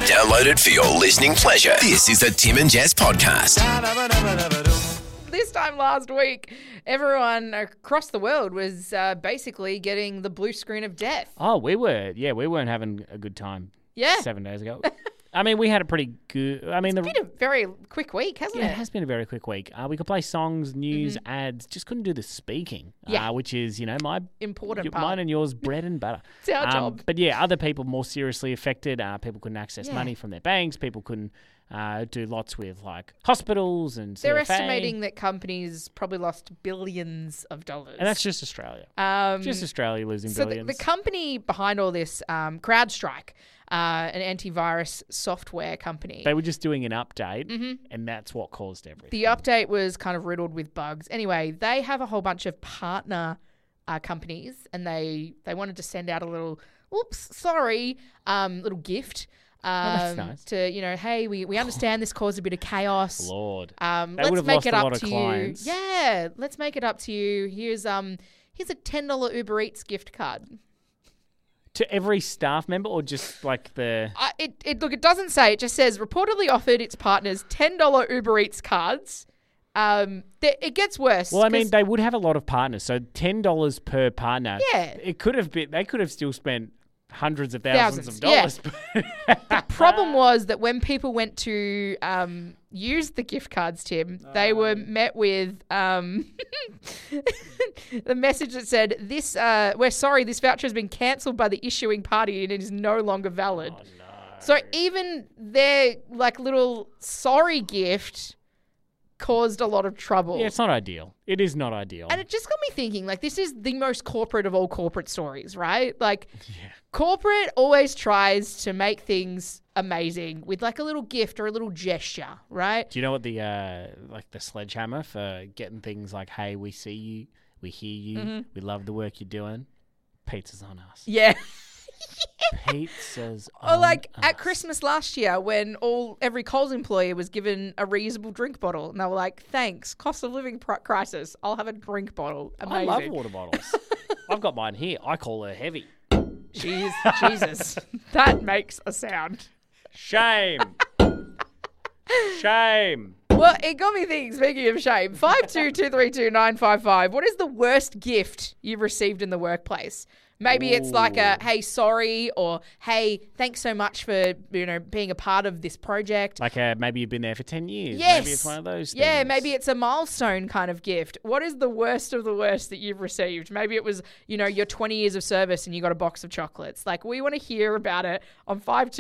Download it for your listening pleasure. This is the Tim and Jess podcast. This time last week, everyone across the world was basically getting the blue screen of death. Oh, we were. Yeah, we weren't having a good time. Yeah. 7 days ago. I mean, we had a pretty good... It's been a very quick week, hasn't it it? has been a very quick week. We could play songs, news, ads. Just couldn't do the speaking, which is, my important part. Mine and yours, bread and butter. It's our job. But yeah, other people more seriously affected. People couldn't access money from their banks. People couldn't do lots with like hospitals and They're CFA. estimating that companies probably lost billions of dollars. And that's just Australia. Just Australia losing billions. The company behind all this, CrowdStrike, an antivirus software company. They were just doing an update, and that's what caused everything. The update was kind of riddled with bugs. Anyway, they have a whole bunch of partner companies, and they wanted to send out a little, little gift. That's nice. To, hey, we understand this caused a bit of chaos. Lord. Let's make it up to you. Clients. Yeah, let's make it up to you. Here's a $10 Uber Eats gift card. To every staff member, or just like the... It doesn't say. It just says, reportedly offered its partners $10 Uber Eats cards. It gets worse. Well, I mean, they would have a lot of partners, so $10 per partner. Yeah. It could have been... They could have still spent hundreds of thousands of dollars. Yeah. The problem was that when people went to use the gift cards, Tim, they were met with the message that said, we're sorry, this voucher has been cancelled by the issuing party and it is no longer valid. Oh, no. So even their little sorry gift caused a lot of trouble. Yeah, it's not ideal. It is not ideal. And it just got me thinking, this is the most corporate of all corporate stories, right? Corporate always tries to make things amazing with a little gift or a little gesture, right? Do you know what the sledgehammer for getting things like, hey, we see you, we hear you, we love the work you're doing? Pizza's on us. Yeah. Pizzas on Or us. at Christmas last year when every Coles employee was given a reusable drink bottle. And they were like, thanks, cost of living crisis. I'll have a drink bottle. Amazing. I love water bottles. I've got mine here. I call her heavy. Jesus. That makes a sound. Shame. Shame. Well, it got me thinking, speaking of shame, 52232955, what is the worst gift you've received in the workplace? Maybe it's like a, hey, sorry, or hey, thanks so much for, being a part of this project. Maybe you've been there for 10 years. Yes. Maybe it's one of those things. Yeah, maybe it's a milestone kind of gift. What is the worst of the worst that you've received? Maybe it was, your 20 years of service and you got a box of chocolates. We want to hear about it on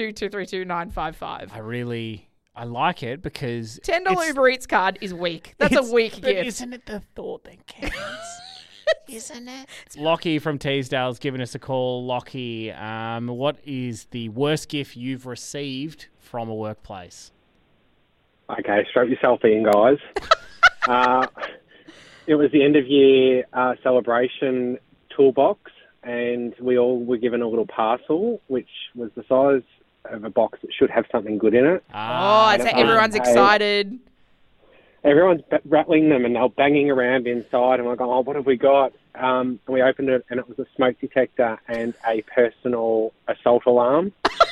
52232955. I like it because... $10 Uber Eats card is weak. That's a weak gift. But isn't it the thought that counts? Isn't it? Lockie from Teesdale's given us a call. Lockie, what is the worst gift you've received from a workplace? Okay, strap yourself in, guys. It was the end of year celebration toolbox, and we all were given a little parcel, which was the size of a box that should have something good in it. So everyone's excited. Everyone's rattling them and they're banging around inside. And we're going, what have we got? And we opened it and it was a smoke detector and a personal assault alarm.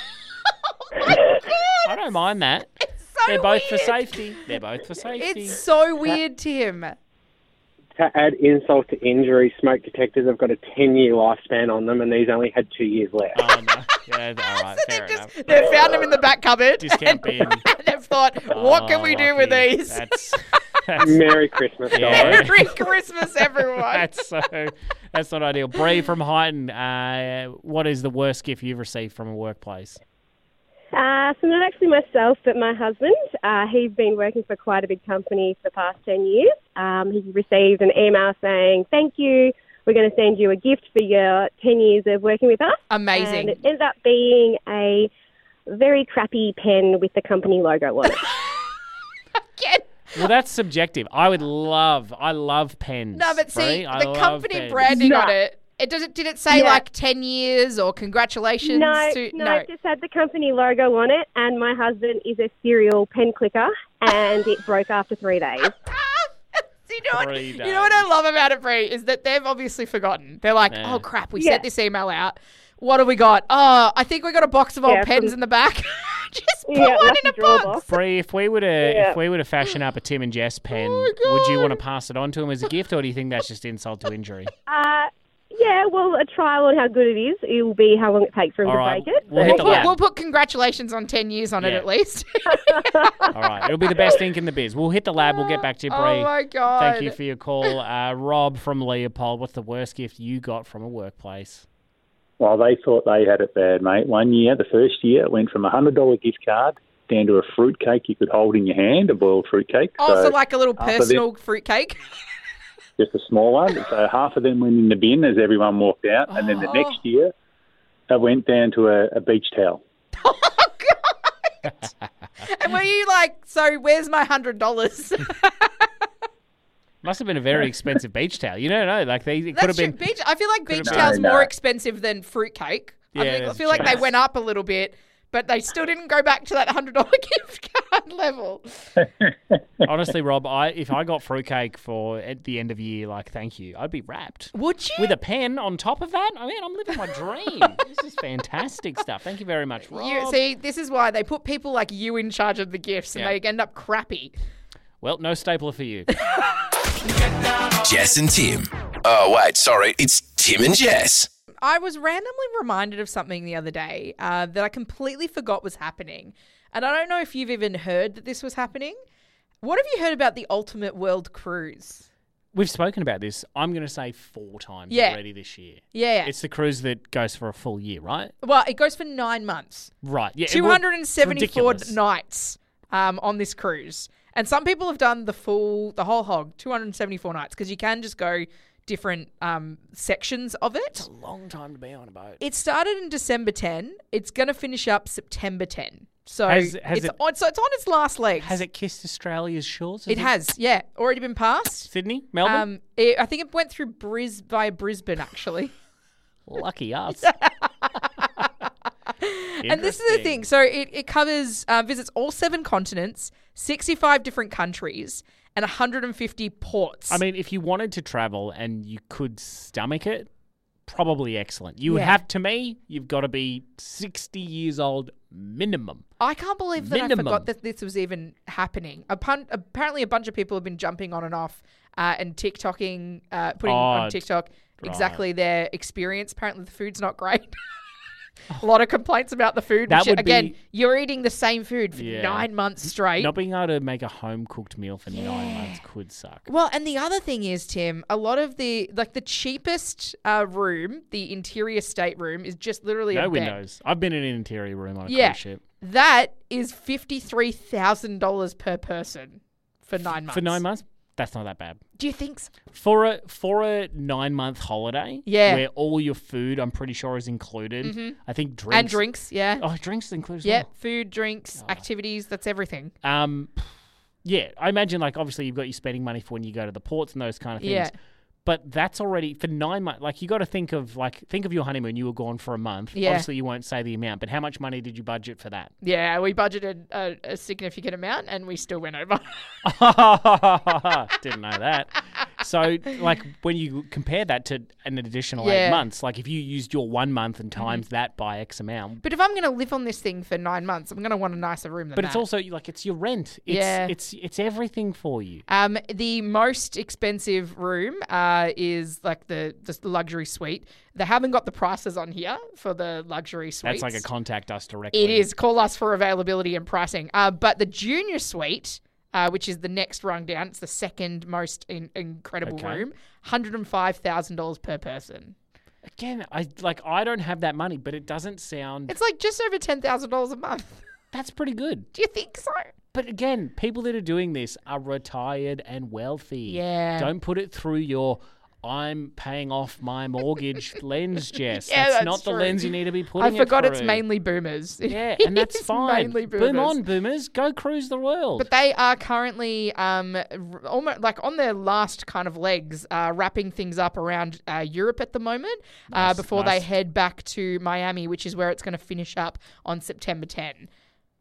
I don't mind that. They're both for safety. It's so weird, Tim. To add insult to injury, smoke detectors have got a 10-year lifespan on them and these only had 2 years left. Oh, no. Yeah, all right, fair enough. They've found them in the back cupboard. Discount bin. They've thought, what can we do with these? That's Merry Christmas, guys. Merry Christmas, everyone. That's not ideal. Bree from Highton, what is the worst gift you've received from a workplace? So not actually myself, but my husband. He's been working for quite a big company for the past 10 years. He received an email saying, thank you, we're going to send you a gift for your 10 years of working with us. Amazing. And it ended up being a very crappy pen with the company logo on it. Well, that's subjective. I love pens. No, but see, Bree. the company branding on it, did it say 10 years or congratulations? No, it just had the company logo on it, and my husband is a serial pen clicker, and it broke after 3 days. You know what I love about it, Bree, is that they've obviously forgotten. They're like, oh, crap, we sent this email out. What have we got? Oh, I think we got a box of old pens in the back. Just put Yeah, one lucky in a draw box. box. Bree, if we were to fashion up a Tim and Jess pen, would you want to pass it on to him as a gift, or do you think that's just insult to injury? Yeah, well, a trial on how good it is. It will be how long it takes for him All to right, break it. we'll hit the lab. We'll put congratulations on 10 years on it Yeah. at least. All right, it'll be the best ink in the biz. We'll hit the lab. We'll get back to you, Bree. Oh, my God. Thank you for your call. Rob from Leopold, what's the worst gift you got from a workplace? Well, they thought they had it bad, mate. One year, the first year, it went from a $100 gift card down to a fruit cake you could hold in your hand, a boiled fruit cake. So like a little half of personal fruitcake. just a small one. So half of them went in the bin as everyone walked out, and then the next year, it went down to a beach towel. Oh, God. And were you like, so where's my $100? Must have been a very expensive beach towel. You don't know. Like, it could That's have been... true. I feel like beach been- towels No, more no. expensive than fruitcake. Yeah, I that's feel like true. they went up a little bit, but they still didn't go back to that $100 gift card level. Honestly, Rob, if I got fruitcake for at the end of year, like, thank you, I'd be wrapped. Would you? With a pen on top of that? I mean, I'm living my dream. This is fantastic stuff. Thank you very much, Rob. See, this is why they put people like you in charge of the gifts, and Yeah. they end up crappy. Well, no stapler for you. Jess and Tim. Oh, wait, sorry. It's Tim and Jess. I was randomly reminded of something the other day that I completely forgot was happening. And I don't know if you've even heard that this was happening. What have you heard about the Ultimate World Cruise? We've spoken about this, I'm going to say 4 times Yeah. already this year. Yeah. It's the cruise that goes for a full year, right? Well, it goes for 9 months. Right. Yeah. 274 ridiculous. nights on this cruise. And some people have done the whole hog, 274 nights, because you can just go different sections of it. It's a long time to be on a boat. It started in December 10. It's going to finish up September 10. So Has it's it- on its last legs. Has it kissed Australia's shores? It has, yeah. Already been passed. Sydney? Melbourne? I think it went through via Brisbane, actually. Lucky us. And this is the thing. So it covers, visits all 7 continents, 65 different countries, and 150 ports. I mean, if you wanted to travel and you could stomach it, probably excellent. You Yeah. have, to me, you've got to be 60 years old minimum. I can't believe that I Minimum. forgot that this was even happening. Apparently, a bunch of people have been jumping on and off and TikToking, putting on TikTok exactly their experience. Apparently, the food's not great. A lot of complaints about the food. That Which, would again, be- you're eating the same food for Yeah. 9 months straight. Not being able to make a home-cooked meal for 9 months could suck. Well, and the other thing is, Tim, a lot of the cheapest room, the interior stateroom, is just literally No a bed. windows. I've been in an interior room on a Yeah, cruise ship. that is $53,000 per person for 9 months. For 9 months, that's not that bad. Do you think so? For a 9-month holiday, Yeah. where all your food, I'm pretty sure, is included. I think drinks. And drinks, yeah. Oh, drinks included as Yeah, well. food, drinks, activities, that's everything. Yeah, I imagine, like, obviously you've got your spending money for when you go to the ports and those kind of things. Yeah. But that's already, for 9 months, like, you got to think of your honeymoon. You were gone for a month. Yeah. Obviously, you won't say the amount, but how much money did you budget for that? Yeah, we budgeted a significant amount and we still went over. Didn't know that. So, like, when you compare that to an additional 8 Yeah. months, like, if you used your 1 month and times that by X amount, But if I'm going to live on this thing for 9 months, I'm going to want a nicer room than but that. it's also, like, it's your rent. Yeah. It's everything for you. The most expensive room is like the luxury suite. They haven't got the prices on here for the luxury suites. That's like a contact us directly. It is. Call us for availability and pricing. But the junior suite, which is the next rung down, it's the second most incredible Okay. room, $105,000 per person. Again, I don't have that money, but it doesn't sound... It's like just over $10,000 a month. That's pretty good. Do you think so? But again, people that are doing this are retired and wealthy. Yeah. Don't put it through your I'm paying off my mortgage lens, Jess. Yeah, that's that's not the true. lens you need to be putting I forgot it it's through. mainly boomers. Yeah, and that's It's fine. mainly Boom boomers. on, boomers. Go cruise the world. But they are currently almost like on their last kind of legs, wrapping things up around Europe at the moment before they nice. head back to Miami, which is where it's going to finish up on September 10.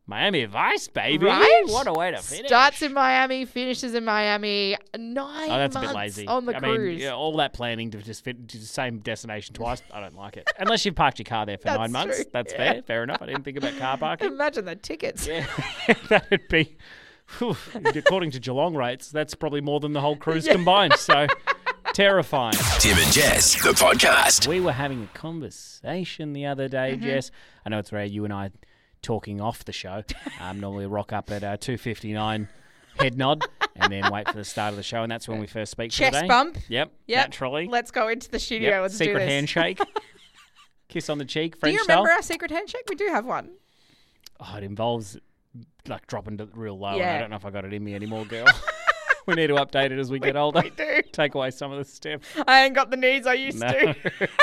Miami Vice, baby. Right? What a way to finish. Starts in Miami, finishes in Miami. 9 that's months a bit lazy. on the cruise. Mean, all that planning to just fit to the same destination twice, I don't like it. Unless you've parked your car there for That's 9 months. true. That's Yeah. fair enough. I didn't think about car parking. Imagine the tickets. Yeah, that'd be, whew, according to Geelong rates, that's probably more than the whole cruise combined. So, terrifying. Tim and Jess, the podcast. We were having a conversation the other day, Jess. I know it's rare you and I talking off the show. Normally rock up at 2:59, head nod, and then wait for the start of the show, and that's when we first speak for the Chest day. bump. Yep, Yep. naturally. Let's go into the studio. Yep, Let's do secret this. handshake. Kiss on the cheek, Do French you remember style. our secret handshake? We do have one. Oh, it involves like dropping to real low, and Yeah. I don't know if I got it in me anymore, girl. We need to update it as we get older. We do. Take away some of the stuff. I ain't got the knees I used to.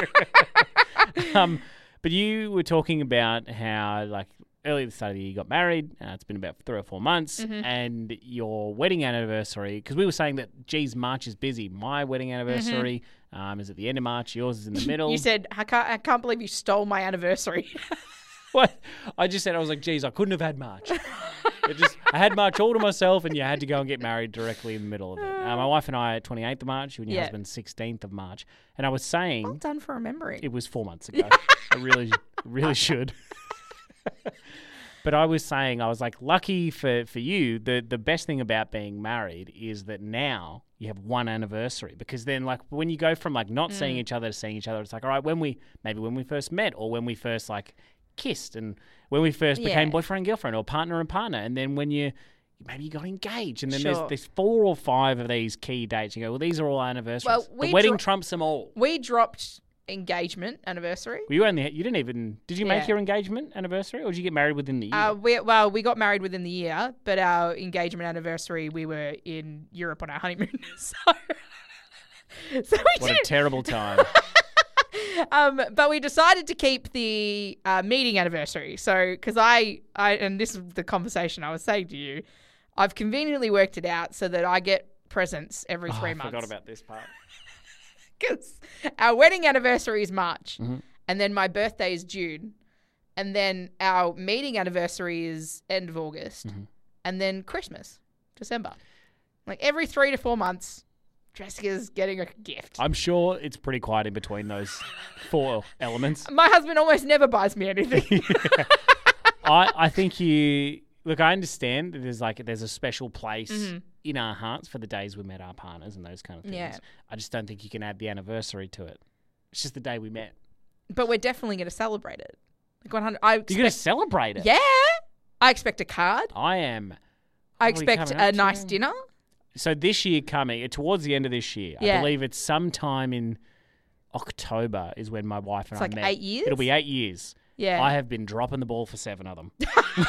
But you were talking about how, like, earlier this start of the year you got married. It's been about 3 or 4 months. Mm-hmm. And your wedding anniversary, because we were saying that, geez, March is busy. My wedding anniversary is at the end of March. Yours is in the middle. Mm-hmm. You said, I can't believe you stole my anniversary. What? I just said, I was like, geez, I couldn't have had March. I had March all to myself, and you had to go and get married directly in the middle of it. My wife and I are 28th of March, you and your Yeah. husband 16th of March. And I was saying... Well done for remembering. It was 4 months ago. I really should. But I was saying, I was like, lucky for you, the best thing about being married is that now you have one anniversary. Because then, like, when you go from, like, not seeing each other to seeing each other, it's like, all right, when we first met, or when we first, like, kissed, and when we first became Yeah. boyfriend and girlfriend, or partner and partner, and then when maybe you got engaged, and then Sure. there's 4 or 5 of these key dates. You go, well, these are all anniversaries. Well, the we wedding dro- trumps them all. We dropped engagement anniversary. Well, you didn't even. Did you make Yeah. your engagement anniversary, or did you get married within the year? We got married within the year, but our engagement anniversary, we were in Europe on our honeymoon. So we What a did. terrible time. But we decided to keep the meeting anniversary. So, because I, and this is the conversation I was saying to you, I've conveniently worked it out so that I get presents every 3 I months. forgot about this part. Because our wedding anniversary is March, Mm-hmm. and then my birthday is June, and then our meeting anniversary is end of August, Mm-hmm. and then Christmas, December. Like every 3 to 4 months, Jessica's getting a gift. I'm sure it's pretty quiet in between those 4 elements. My husband almost never buys me anything. I think you look. I understand that there's a special place in our hearts for the days we met our partners and those kind of things. Yeah. I just don't think you can add the anniversary to it. It's just the day we met. But we're definitely going to celebrate it. Like 100. You're going to celebrate it. Yeah. I expect a card. I am. I What are we expect coming a up to nice now? dinner. So this year towards the end of this year, Yeah. I believe it's sometime in October is when my wife and It's I like met. 8 years? It'll be 8 years. Yeah. I have been dropping the ball for 7 of them.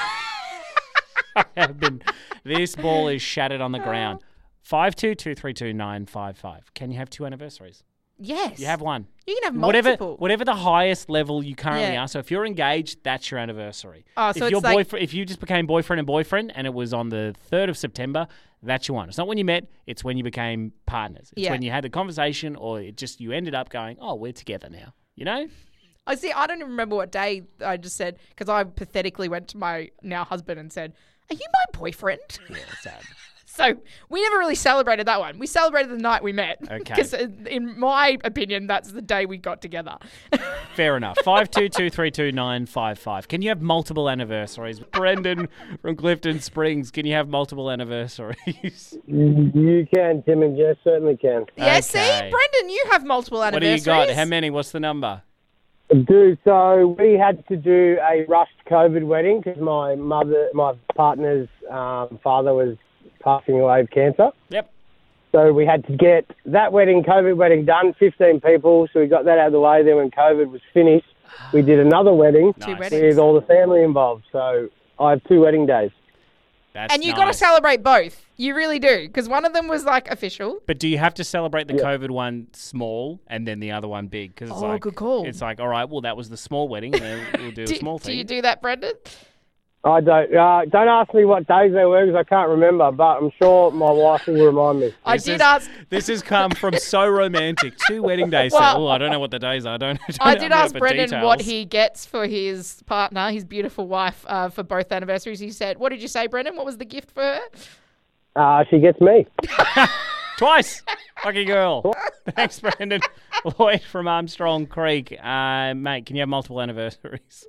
I have been. This ball is shattered on the ground. 52232955. Can you have 2 anniversaries? Yes. You have one. You can have multiple. Whatever the highest level you currently Yeah. are. So if you're engaged, that's your anniversary. Oh, so if it's like- if you just became boyfriend and boyfriend and it was on the 3rd of September, that's your one. It's not when you met, it's when you became partners. It's Yeah. when you had the conversation, or you ended up going, oh, we're together now. You know? I see. I don't even remember what day I just said, because I pathetically went to my now husband and said, "Are you my boyfriend?" Yeah, sad. So we never really celebrated that one. We celebrated the night we met. Okay. Because in my opinion, that's the day we got together. Fair enough. 52232955. Can you have multiple anniversaries? Brendan from Clifton Springs, can you have multiple anniversaries? You can, Tim and Jess certainly can. Yeah, see, Okay. Brendan, you have multiple What do anniversaries. you got? How many? What's the number? Do so. We had to do a rushed COVID wedding because my partner's father was passing away of cancer. Yep. So we had to get that COVID wedding done, 15 people. So we got that out of the way. Then when COVID was finished, we did another wedding Two Nice. weddings. with all the family involved. So I have 2 wedding days. That's And you got to nice. celebrate both. You really do. Because one of them was like official. But do you have to celebrate the COVID one small and then the other one big? Because it's Oh, like, good call. It's like, all right, well, that was the small wedding, and then we'll do a small Do thing. you do that, Brendan? I don't. Don't ask me what days they were because I can't remember, but I'm sure my wife will remind me. I did ask. This has come from So Romantic. 2 wedding days. Well, I don't know what the days are. I did ask for Brendan details. what he gets for his partner, his beautiful wife, for both anniversaries. He said, "What did you say, Brendan? What was the gift for her?" She gets me. Twice. Lucky girl. Thanks, Brendan. Lloyd from Armstrong Creek. Mate, can you have multiple anniversaries?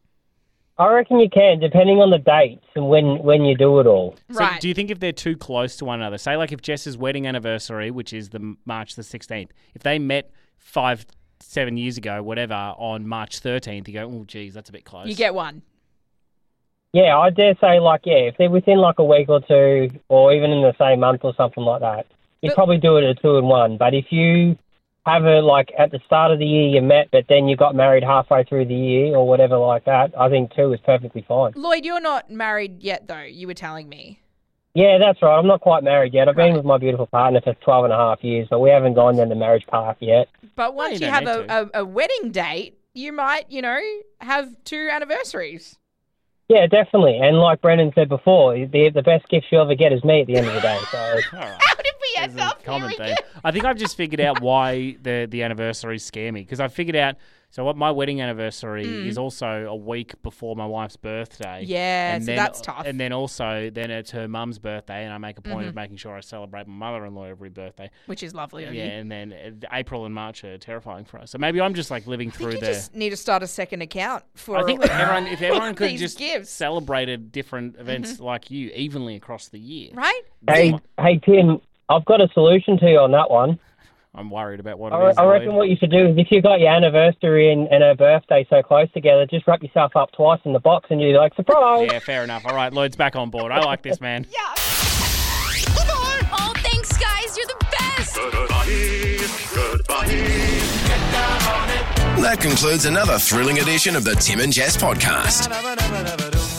I reckon you can, depending on the dates and when you do it all. So Right. do you think if they're too close to one another, say like if Jess's wedding anniversary, which is the March the 16th, if they met 5-7 years ago, whatever, on March 13th, you go, oh, geez, that's a bit close. You get one. Yeah, I dare say, if they're within like a week or two, or even in the same month or something like that, you'd probably do it at 2 and 1. But if you have it like at the start of the year you met, but then you got married halfway through the year or whatever like that, I think 2 is perfectly fine. Lloyd, you're not married yet, though, you were telling me. Yeah, that's right. I'm not quite married yet. I've been with my beautiful partner for 12 and a half years, but we haven't gone down the marriage path yet. But once you you don't have need a wedding date, you might, have 2 anniversaries. Yeah, definitely. And like Brendan said before, the best gift you'll ever get is me at the end of the day. So All right. How did we end There's a up common hearing theme. it? I think I've just figured out why the anniversaries scare me, because I figured out. So what my wedding anniversary is also a week before my wife's birthday. Yeah, and so then, that's tough. And then also it's her mum's birthday, and I make a point of making sure I celebrate my mother-in-law every birthday. Which is lovely of Yeah, you. and then April and March are terrifying for us. So maybe I'm just like living I think through you the. just need to start a second account for I think that if everyone could these just gifts. celebrated different events like you evenly across the year. Right? hey, Tim, I've got a solution to you on that one. I'm worried about what I it is. reckon Lloyd. what you should do is if you got your anniversary and her birthday so close together, just wrap yourself up twice in the box and you're like, surprise! Yeah, fair enough. All right, Lloyd's back on board. I like this, man. Oh, thanks, guys. You're the best. That concludes another thrilling edition of the Tim and Jess podcast.